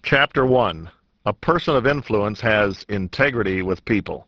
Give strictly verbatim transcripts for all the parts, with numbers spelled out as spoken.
Chapter one. A person of influence has integrity with people.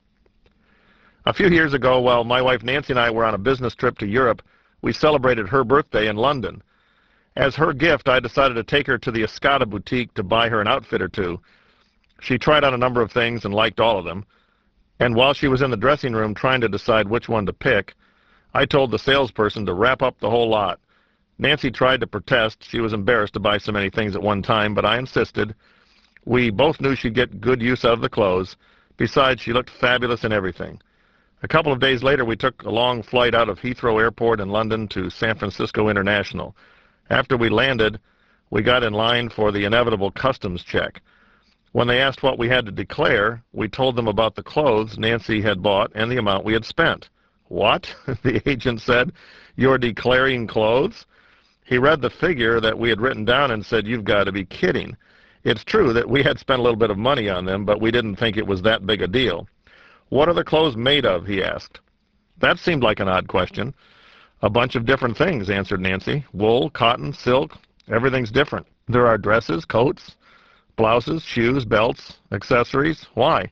A few years ago, while my wife Nancy and I were on a business trip to Europe, we celebrated her birthday in London. As her gift, I decided to take her to the Escada boutique to buy her an outfit or two. She tried on a number of things and liked all of them. And while she was in the dressing room trying to decide which one to pick, I told the salesperson to wrap up the whole lot. Nancy tried to protest. She was embarrassed to buy so many things at one time, but I insisted. We both knew she'd get good use out of the clothes. Besides, she looked fabulous in everything. A couple of days later, we took a long flight out of Heathrow Airport in London to San Francisco International. After we landed, we got in line for the inevitable customs check. When they asked what we had to declare, we told them about the clothes Nancy had bought and the amount we had spent. "What?" the agent said. "You're declaring clothes?" He read the figure that we had written down and said, "You've got to be kidding." It's true that we had spent a little bit of money on them, but we didn't think it was that big a deal. "What are the clothes made of?" he asked. That seemed like an odd question. "A bunch of different things," answered Nancy. "Wool, cotton, silk, everything's different. There are dresses, coats, blouses, shoes, belts, accessories. Why?"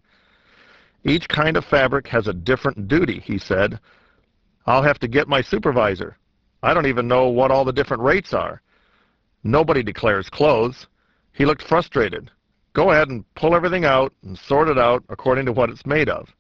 "Each kind of fabric has a different duty," he said. "I'll have to get my supervisor. I don't even know what all the different rates are. Nobody declares clothes." He looked frustrated. "Go ahead and pull everything out and sort it out according to what it's made of."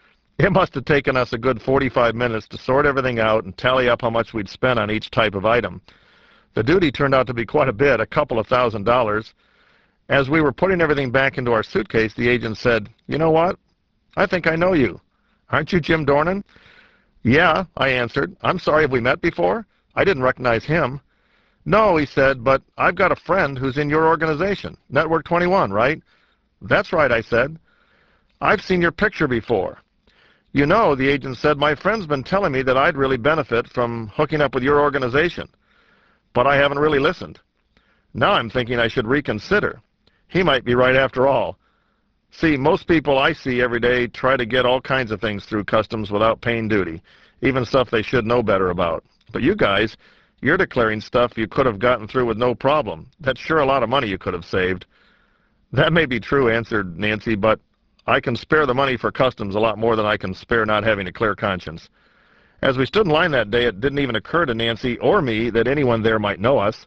It must have taken us a good forty-five minutes to sort everything out and tally up how much we'd spent on each type of item. The duty turned out to be quite a bit, a couple of thousand dollars. As we were putting everything back into our suitcase, the agent said, "You know what? I think I know you. Aren't you Jim Dornan?" "Yeah," I answered. "I'm sorry, have we met before?" I didn't recognize him. "No," he said, "but I've got a friend who's in your organization, Network twenty-one, right?" "That's right," I said. "I've seen your picture before." "You know," the agent said, "my friend's been telling me that I'd really benefit from hooking up with your organization. But I haven't really listened. Now I'm thinking I should reconsider. He might be right after all. See, most people I see every day try to get all kinds of things through customs without paying duty, even stuff they should know better about. But you guys, you're declaring stuff you could have gotten through with no problem. That's sure a lot of money you could have saved." "That may be true," answered Nancy, "but I can spare the money for customs a lot more than I can spare not having a clear conscience." As we stood in line that day, it didn't even occur to Nancy or me that anyone there might know us.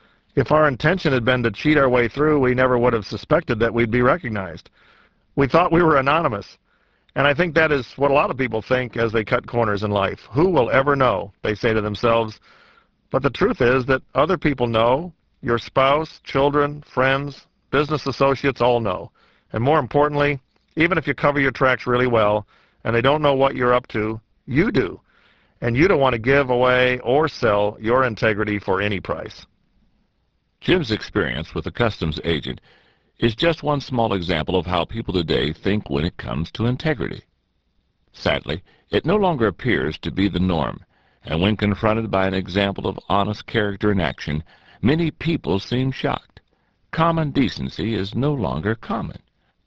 If our intention had been to cheat our way through, we never would have suspected that we'd be recognized. We thought we were anonymous. And I think that is what a lot of people think as they cut corners in life. Who will ever know, they say to themselves. But the truth is that other people know. Your spouse, children, friends, business associates all know. And more importantly, even if you cover your tracks really well and they don't know what you're up to, you do. And you don't want to give away or sell your integrity for any price. Jim's experience with a customs agent is just one small example of how people today think when it comes to integrity. Sadly, it no longer appears to be the norm, and when confronted by an example of honest character in action, many people seem shocked. Common decency is no longer common.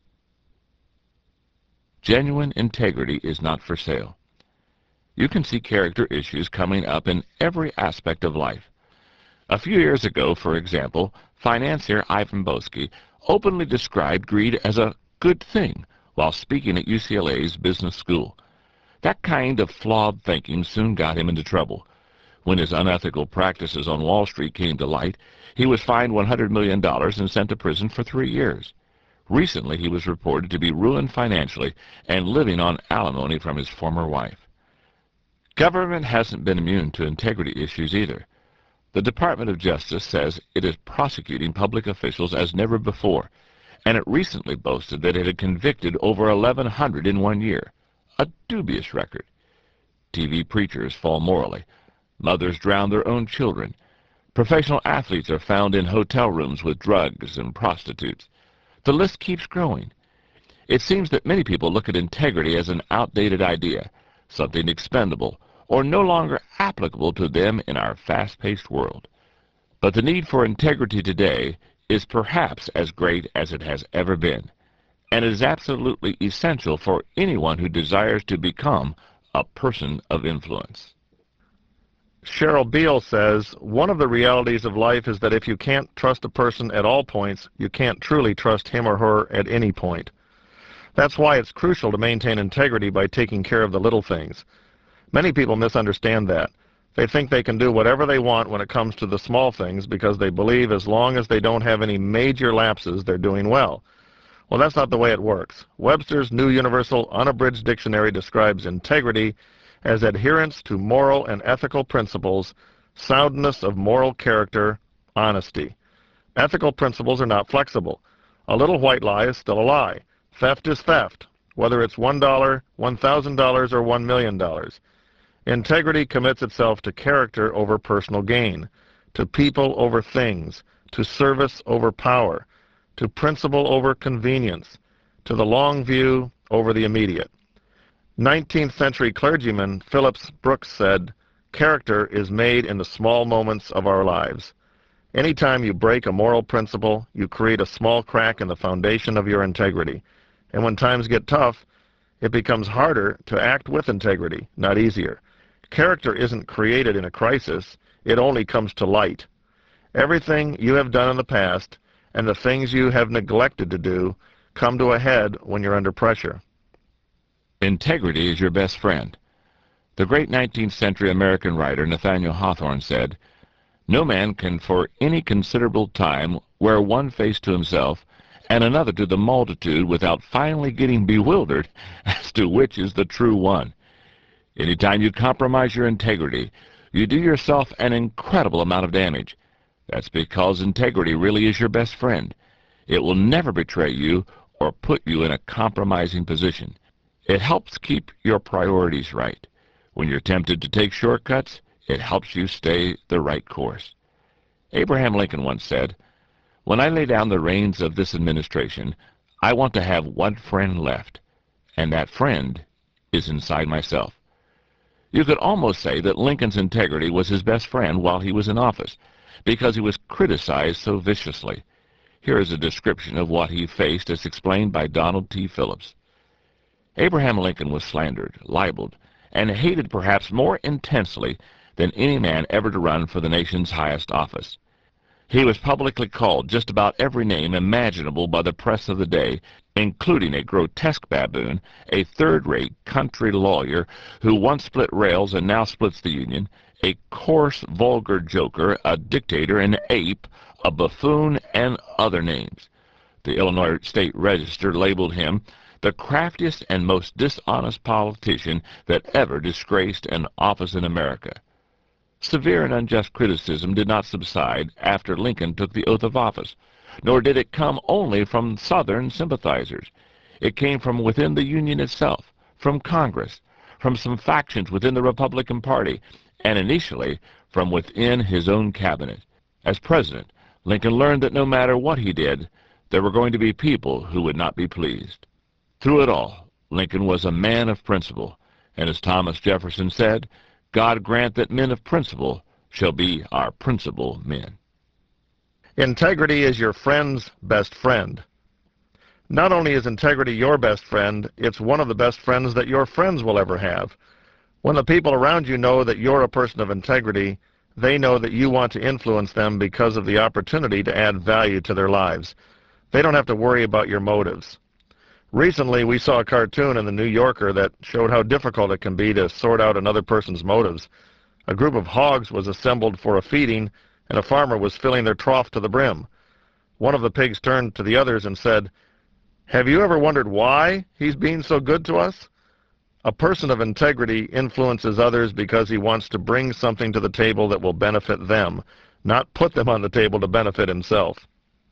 Genuine integrity is not for sale. You can see character issues coming up in every aspect of life. A few years ago, for example, financier Ivan Boesky openly described greed as a good thing while speaking at U C L A's business school. That kind of flawed thinking soon got him into trouble. When his unethical practices on Wall Street came to light, he was fined one hundred million dollars and sent to prison for three years. Recently, he was reported to be ruined financially and living on alimony from his former wife. Government hasn't been immune to integrity issues either. The Department of Justice says it is prosecuting public officials as never before, and it recently boasted that it had convicted over eleven hundred in one year, a dubious record. T V preachers fall morally. Mothers drown their own children. Professional athletes are found in hotel rooms with drugs and prostitutes. The list keeps growing. It seems that many people look at integrity as an outdated idea, something expendable, or no longer applicable to them in our fast-paced world. But the need for integrity today is perhaps as great as it has ever been, and is absolutely essential for anyone who desires to become a person of influence. Cheryl Beale says, one of the realities of life is that if you can't trust a person at all points, you can't truly trust him or her at any point. That's why it's crucial to maintain integrity by taking care of the little things. Many people misunderstand that. They think they can do whatever they want when it comes to the small things because they believe as long as they don't have any major lapses, they're doing well. Well, that's not the way it works. Webster's New Universal Unabridged Dictionary describes integrity as adherence to moral and ethical principles, soundness of moral character, honesty. Ethical principles are not flexible. A little white lie is still a lie. Theft is theft, whether it's one dollar, one thousand dollars, or one million dollars. Integrity commits itself to character over personal gain, to people over things, to service over power, to principle over convenience, to the long view over the immediate. nineteenth century clergyman Phillips Brooks said, "Character is made in the small moments of our lives." Anytime you break a moral principle, you create a small crack in the foundation of your integrity. And when times get tough, it becomes harder to act with integrity, not easier. Character isn't created in a crisis, it only comes to light. Everything you have done in the past and the things you have neglected to do come to a head when you're under pressure. Integrity is your best friend. The great nineteenth century American writer Nathaniel Hawthorne said, "No man can for any considerable time wear one face to himself and another to the multitude without finally getting bewildered as to which is the true one." Anytime you compromise your integrity, you do yourself an incredible amount of damage. That's because integrity really is your best friend. It will never betray you or put you in a compromising position. It helps keep your priorities right. When you're tempted to take shortcuts, it helps you stay the right course. Abraham Lincoln once said, "When I lay down the reins of this administration, I want to have one friend left, and that friend is inside myself." You could almost say that Lincoln's integrity was his best friend while he was in office, because he was criticized so viciously. Here is a description of what he faced as explained by Donald T. Phillips. Abraham Lincoln was slandered, libeled, and hated perhaps more intensely than any man ever to run for the nation's highest office. He was publicly called just about every name imaginable by the press of the day, including a grotesque baboon, a third-rate country lawyer who once split rails and now splits the Union, a coarse, vulgar joker, a dictator, an ape, a buffoon, and other names. The Illinois State Register labeled him the craftiest and most dishonest politician that ever disgraced an office in America. Severe and unjust criticism did not subside after Lincoln took the oath of office, nor did it come only from Southern sympathizers. It came from within the Union itself, from Congress, from some factions within the Republican Party, and initially from within his own cabinet. As president, Lincoln learned that no matter what he did, there were going to be people who would not be pleased. Through it all, Lincoln was a man of principle, and as Thomas Jefferson said, "God grant that men of principle shall be our principal men." Integrity is your friend's best friend. Not only is integrity your best friend, it's one of the best friends that your friends will ever have. When the people around you know that you're a person of integrity, they know that you want to influence them because of the opportunity to add value to their lives. They don't have to worry about your motives. Recently, we saw a cartoon in the New Yorker that showed how difficult it can be to sort out another person's motives. A group of hogs was assembled for a feeding, and a farmer was filling their trough to the brim. One of the pigs turned to the others and said, "Have you ever wondered why he's being so good to us?" A person of integrity influences others because he wants to bring something to the table that will benefit them, not put them on the table to benefit himself.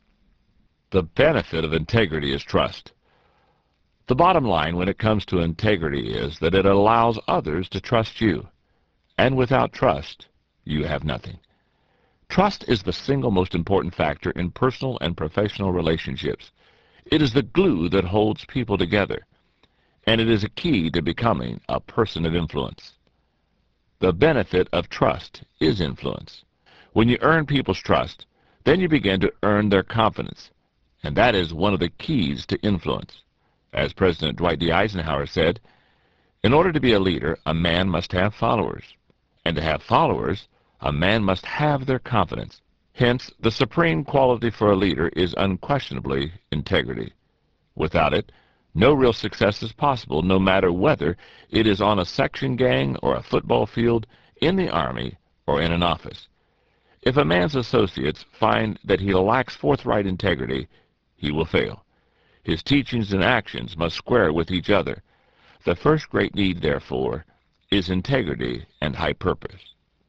The benefit of integrity is trust. The bottom line when it comes to integrity is that it allows others to trust you. And without trust, you have nothing. Trust is the single most important factor in personal and professional relationships. It is the glue that holds people together, and it is a key to becoming a person of influence. The benefit of trust is influence. When you earn people's trust, then you begin to earn their confidence, and that is one of the keys to influence. As President Dwight D. Eisenhower said, "In order to be a leader, a man must have followers, and to have followers, A man must have their confidence. Hence, the supreme quality for a leader is unquestionably integrity. Without it, no real success is possible, no matter whether it is on a section gang or a football field, in the Army, or in an office. If a man's associates find that he lacks forthright integrity, he will fail. His teachings and actions must square with each other. The first great need, therefore, is integrity and high purpose.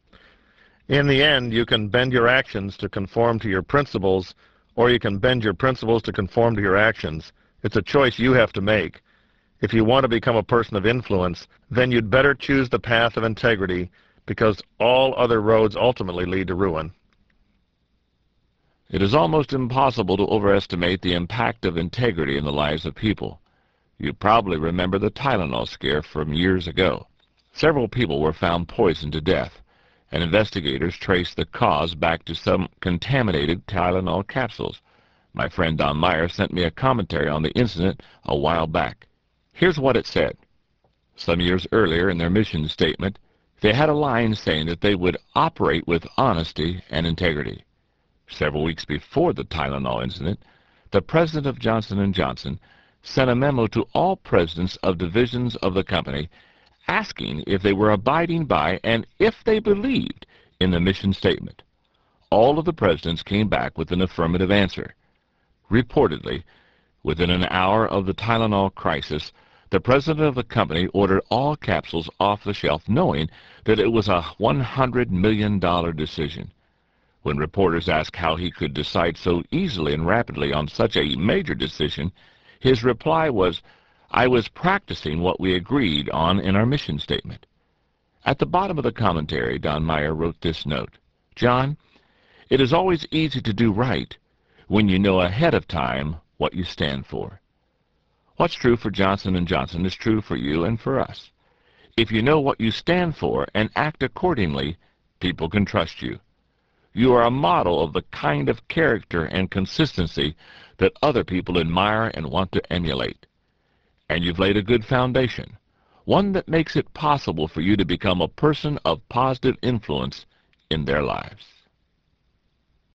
In the end, you can bend your actions to conform to your principles, or you can bend your principles to conform to your actions. It's a choice you have to make. If you want to become a person of influence, then you'd better choose the path of integrity, because all other roads ultimately lead to ruin. It is almost impossible to overestimate the impact of integrity in the lives of people. You probably remember the Tylenol scare from years ago. Several people were found poisoned to death, and investigators traced the cause back to some contaminated Tylenol capsules. My friend Don Meyer sent me a commentary on the incident a while back. Here's what it said. Some years earlier in their mission statement, they had a line saying that they would operate with honesty and integrity. Several weeks before the Tylenol incident, the president of Johnson and Johnson sent a memo to all presidents of divisions of the company asking if they were abiding by and if they believed in the mission statement. All of the presidents came back with an affirmative answer. Reportedly, within an hour of the Tylenol crisis, the president of the company ordered all capsules off the shelf, knowing that it was a one hundred million dollar decision. When reporters asked how he could decide so easily and rapidly on such a major decision, his reply was, "I was practicing what we agreed on in our mission statement." At the bottom of the commentary, Don Meyer wrote this note, "John, it is always easy to do right when you know ahead of time what you stand for." What's true for Johnson and Johnson is true for you and for us. If you know what you stand for and act accordingly, people can trust you. You are a model of the kind of character and consistency that other people admire and want to emulate. And you've laid a good foundation, one that makes it possible for you to become a person of positive influence in their lives.